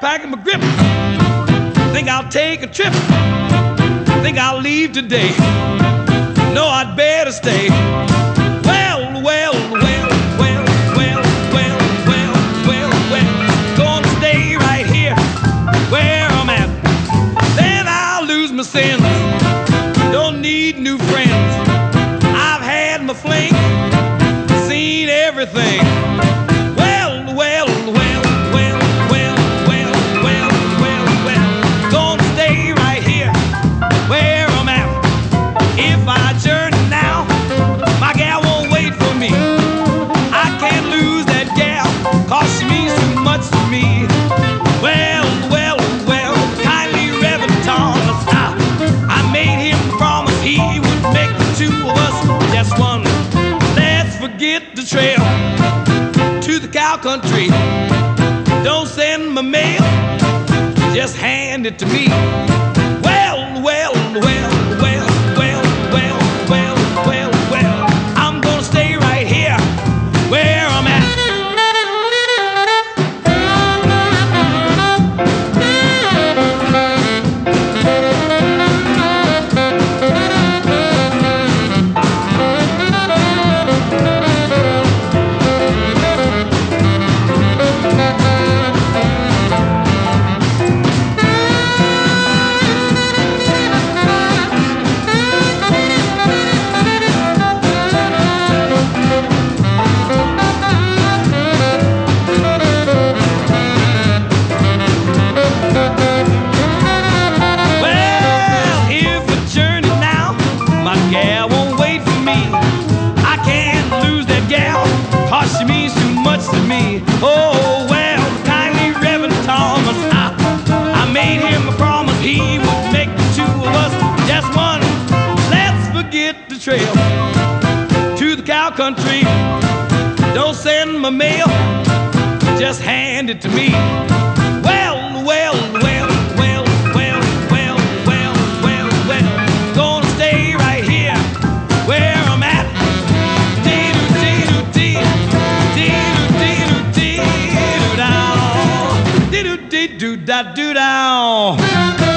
packing my grip. Think I'll take a trip. Think I'll leave today. No, I'd better stay. Well, well, well, well, well, well, well, well, well. Gonna stay right here where I'm at. Then I'll lose my sense. Don't need new friends. I've had my fling, seen everything. Well, well, well, well, well, well, well, well, well. Gonna stay right here where I'm at. If I journey now, my gal won't wait for me. I can't lose that gal, 'cause she means too much to me. Well, well, well, kindly Reverend Thomas, I made him promise he would make the two of us just one. Let's forget the trail to the cow country. Don't send my mail, just hand it to me. Well, well, well, well, well, well, well, well, well. I'm gonna stay right here where I'm at. She means too much to me. Oh, well, kindly Reverend Thomas, I made him a promise he would make the two of us just one. Let's forget the trail to the cow country. Don't send my mail, just hand it to me. Well, well, well, well, well, well, well, well, well. Gonna stay right here where I'm at. Do da do down.